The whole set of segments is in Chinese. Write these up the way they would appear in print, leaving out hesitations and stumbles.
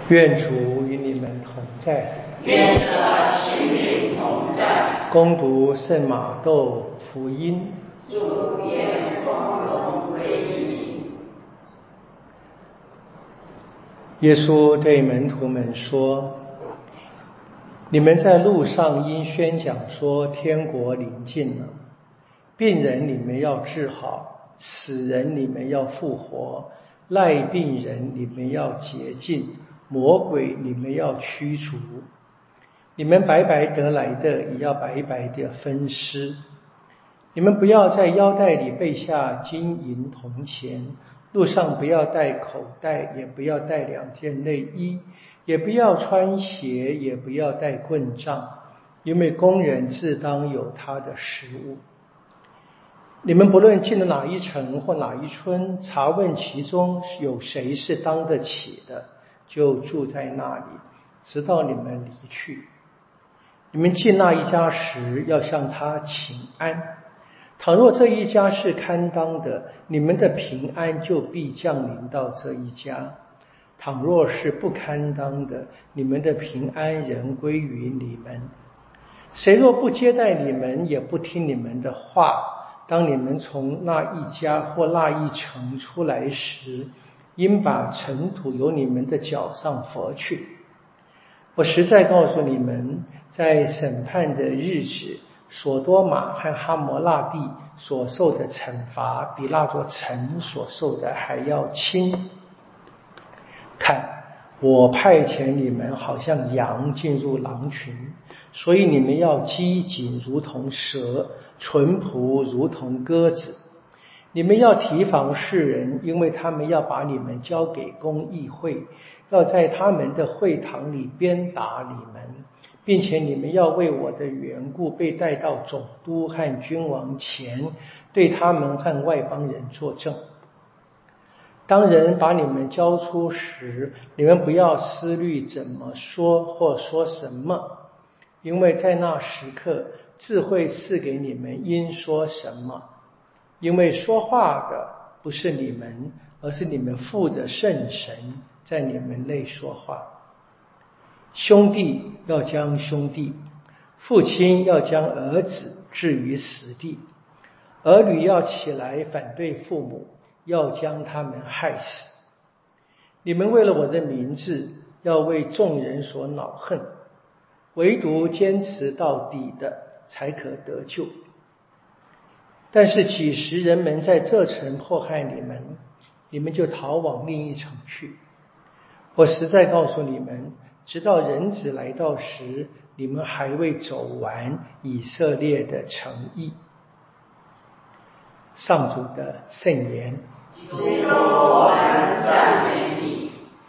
愿主与你们同在。 愿和心灵同在。 恭读圣马窦福音。 主愿光荣归你。 耶稣对门徒们说：你们在路上因宣讲说天国临近了，病人你们要治好，死人你们要复活，癩病人你们要洁净，魔鬼你们要驱逐。你们白白得来的也要白白的分施。你们不要在腰带里备下金银铜钱，路上不要带口袋，也不要带2件内衣，也不要穿鞋，也不要带棍杖，因为工人自当有他的食物。你们不论进了哪一城或哪一村，查问其中有谁是当得起的，就住在那里，直到你们离去。你们进那一家时，要向他请安。倘若这一家是堪当的，你们的平安就必降临到这一家；倘若是不堪当的，你们的平安仍归于你们。谁若不接待你们，也不听你们的话，当你们从那一家或那一城出来时，应把尘土由你们的脚上拂去。我实在告诉你们，在审判的日子，索多玛和哈摩辣地所受的惩罚，比那座城所受的还要轻。看，我派遣你们好像羊进入狼群，所以你们要机警如同蛇，淳朴如同鸽子。你们要提防世人，因为他们要把你们交给公议会，要在他们的会堂里鞭打你们，并且你们要为我的缘故被带到总督和君王前，对他们和外邦人作证。当人把你们交出时，你们不要思虑怎么说或说什么，因为在那时刻，智慧赐给你们应说什么。因为说话的不是你们，而是你们父的圣神在你们内说话。兄弟要将兄弟，父亲要将儿子置于死地，儿女要起来反对父母，要将他们害死。你们为了我的名字，要为众人所恼恨，唯独坚持到底的才可得救。但是几时人们在这城迫害你们，你们就逃往另一城去。我实在告诉你们，直到人子来到时，你们还未走完以色列的城邑。上主的圣言。 基督，我们赞美你。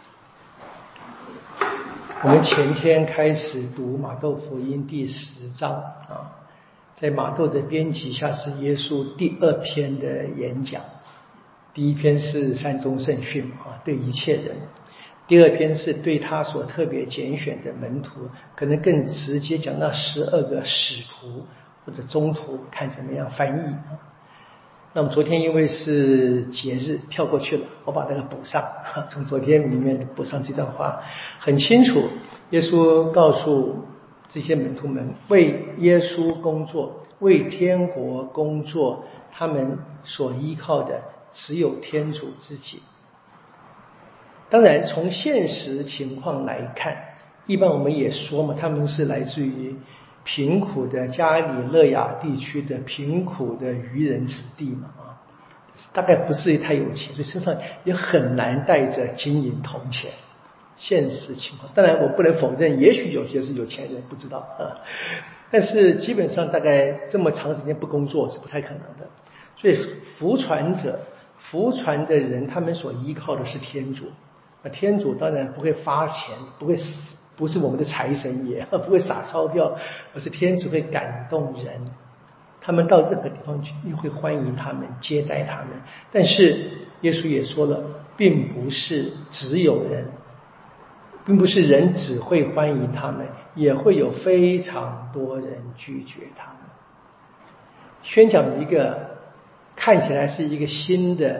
我们前天开始读马窦福音第10章在马窦的编辑下是耶稣第2篇的演讲。第1篇是山中圣训对一切人，第2篇是对他所特别拣选的门徒，可能更直接讲那12个使徒或者宗徒，看怎么样翻译。那么昨天因为是节日跳过去了，我把那个补上，从昨天里面补上这段话。很清楚，耶稣告诉这些门徒们，为耶稣工作，为天国工作，他们所依靠的只有天主自己。当然从现实情况来看，一般我们也说嘛，他们是来自于贫苦的加里肋亚地区的贫苦的渔人子弟嘛大概不至于太有钱，所以身上也很难带着金银铜钱。现实情况，当然我不能否认，也许有些是有钱人，不知道但是基本上大概这么长时间不工作是不太可能的。所以服传的人，他们所依靠的是天主。天主当然不会发钱，不是我们的财神爷，不会撒钞票，而是天主会感动人，他们到任何地方去会欢迎他们，接待他们。但是耶稣也说了，并不是人只会欢迎他们，也会有非常多人拒绝他们。宣讲一个看起来是一个新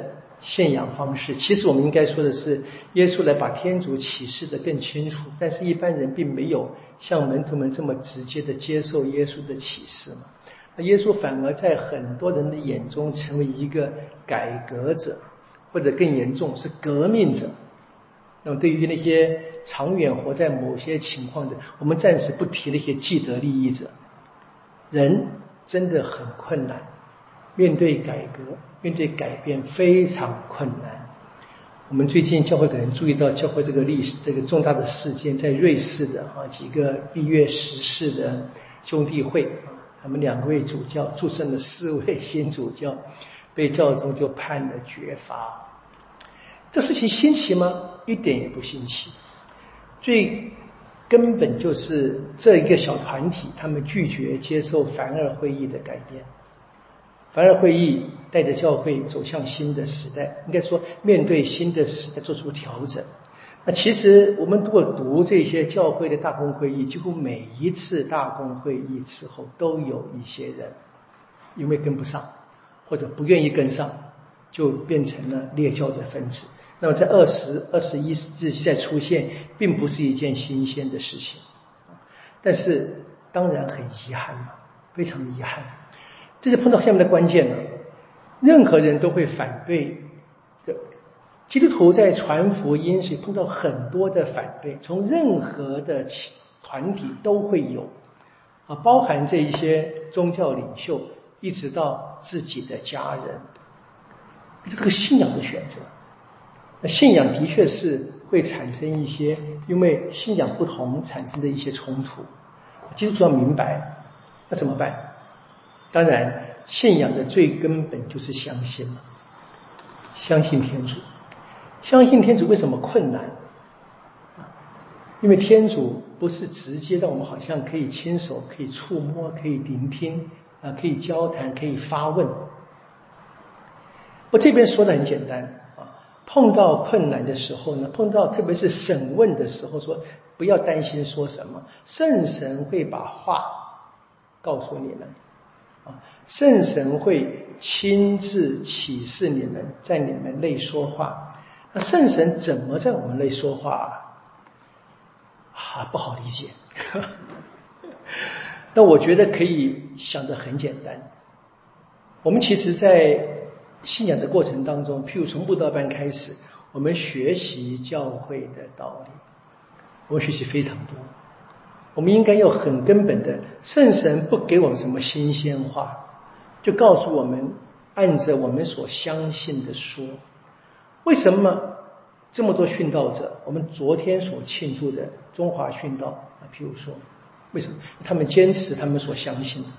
信仰方式。其实我们应该说的是，耶稣来把天主启示得更清楚，但是一般人并没有像门徒们这么直接的接受耶稣的启示嘛。那耶稣反而在很多人的眼中成为一个改革者，或者更严重是革命者。那么对于那些长远活在某些情况的，我们暂时不提那些既得利益者，人真的很困难，面对改革，面对改变非常困难。我们最近教会可能注意到教会这个历史这个重大的事件，在瑞士的几个逾越十世的兄弟会他们2位主教祝圣了4位新主教，被教宗就判了绝罚。这事情新奇吗？一点也不新奇。最根本就是这一个小团体，他们拒绝接受凡尔会议的改变。凡尔会议带着教会走向新的时代，应该说面对新的时代做出调整。那其实我们如果读这些教会的大公会议，几乎每一次大公会议之后都有一些人因为跟不上或者不愿意跟上，就变成了列教的分子。那么在20、21世纪再出现，并不是一件新鲜的事情，但是当然很遗憾嘛，非常遗憾。这就碰到下面的关键了，任何人都会反对的。基督徒在传福音时碰到很多的反对，从任何的团体都会有包含这一些宗教领袖，一直到自己的家人。这个信仰的选择，那信仰的确是会产生一些因为信仰不同产生的一些冲突。基督徒要明白，那怎么办？当然信仰的最根本就是相信嘛，相信天主。相信天主为什么困难？因为天主不是直接让我们好像可以亲手可以触摸可以聆听可以交谈可以发问。我这边说的很简单碰到困难的时候呢，碰到特别是审问的时候，说不要担心说什么，圣神会把话告诉你们圣神会亲自启示你们，在你们内说话。那圣神怎么在我们内说话不好理解那我觉得可以想得很简单。我们其实在信仰的过程当中，譬如从布道班开始，我们学习教会的道理，我们学习非常多。我们应该要很根本的，圣神不给我们什么新鲜话，就告诉我们按着我们所相信的说。为什么这么多殉道者，我们昨天所庆祝的中华殉道譬如说，为什么他们坚持他们所相信的？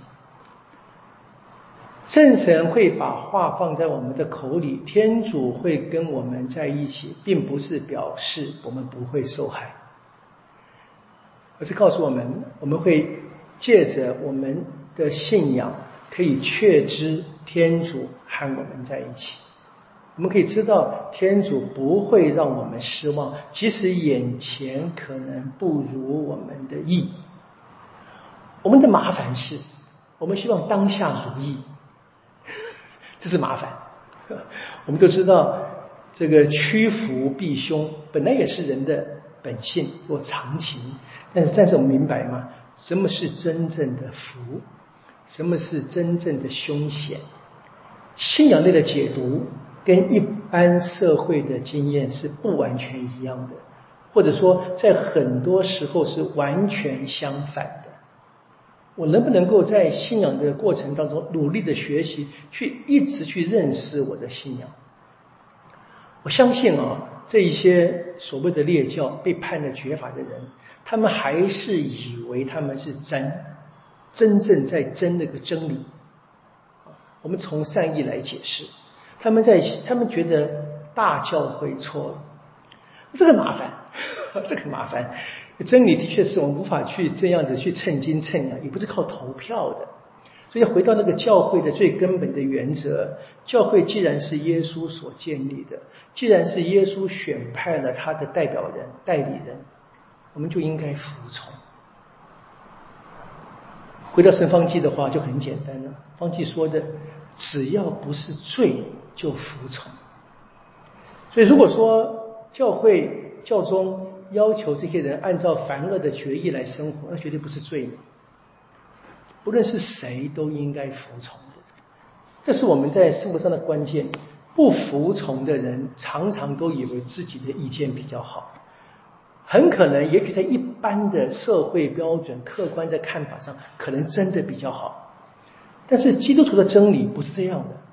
圣神会把话放在我们的口里，天主会跟我们在一起，并不是表示我们不会受害，而是告诉我们，我们会借着我们的信仰可以确知天主和我们在一起。我们可以知道天主不会让我们失望，即使眼前可能不如我们的意。我们的麻烦是我们希望当下如意，这是麻烦。我们都知道这个屈服避凶本来也是人的本性或常情，但是我们明白吗？什么是真正的福？什么是真正的凶险？信仰类的解读跟一般社会的经验是不完全一样的，或者说在很多时候是完全相反的。我能不能够在信仰的过程当中努力的学习，去一直去认识我的信仰？我相信这一些所谓的列教被判了绝罚的人，他们还是以为他们是真正在争那个真理。我们从善意来解释，他们觉得大教会错了，这个麻烦，这个麻烦。真理的确是我们无法去这样子去称斤称两，也不是靠投票的。所以回到那个教会的最根本的原则，教会既然是耶稣所建立的，既然是耶稣选派了他的代表人代理人，我们就应该服从。回到圣方济的话就很简单了，方济说的只要不是罪就服从。 所以如果说教会教宗要求这些人按照凡恶的决议来生活，那绝对不是罪嘛。不论是谁都应该服从的，这是我们在生活上的关键。不服从的人常常都以为自己的意见比较好，很可能也许在一般的社会标准客观的看法上可能真的比较好，但是基督徒的真理不是这样的。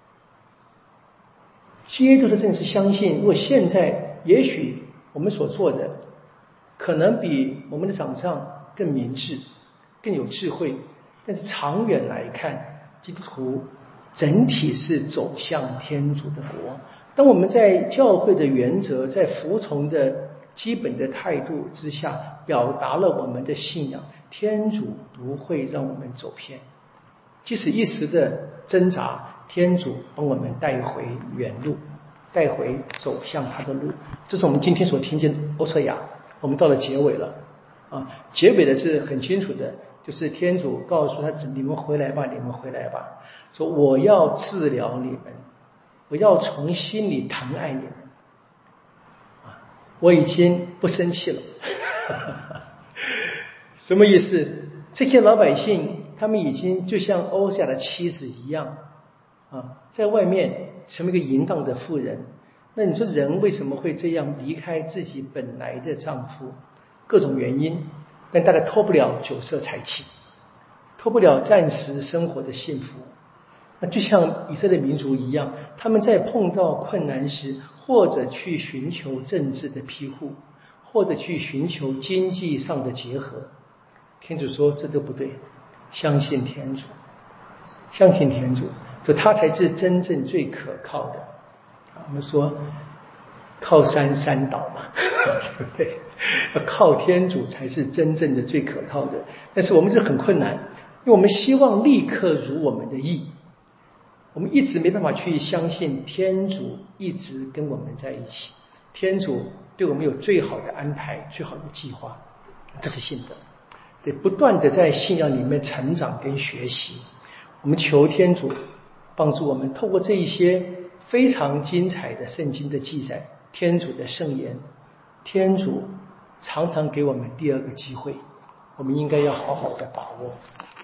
基督徒的真理是相信，如果现在也许我们所做的可能比我们的长上更明智更有智慧，但是长远来看，基督徒整体是走向天主的国。当我们在教会的原则在服从的基本的态度之下表达了我们的信仰，天主不会让我们走偏，即使一时的挣扎，天主帮我们带回原路，带回走向他的路。这是我们今天所听见的欧瑟亚。我们到了结尾了啊，结尾的是很清楚的，就是天主告诉他：你们回来吧，你们回来吧，说我要治疗你们，我要从心里疼爱你们啊，我已经不生气了什么意思？这些老百姓他们已经就像欧瑟亚的妻子一样啊，在外面成为一个淫荡的妇人。那你说人为什么会这样离开自己本来的丈夫？各种原因，但大概脱不了酒色财气，脱不了暂时生活的幸福。那就像以色列民族一样，他们在碰到困难时，或者去寻求政治的庇护，或者去寻求经济上的结合。天主说这都不对，相信天主，相信天主，就他才是真正最可靠的。我们说靠山山倒嘛对不对？靠天主才是真正的最可靠的。但是我们这很困难，因为我们希望立刻如我们的意，我们一直没办法去相信天主一直跟我们在一起，天主对我们有最好的安排，最好的计划，这是信德。得不断的在信仰里面成长跟学习。我们求天主帮助我们，透过这一些非常精彩的圣经的记载，天主的圣言，天主常常给我们第二个机会，我们应该要好好的把握。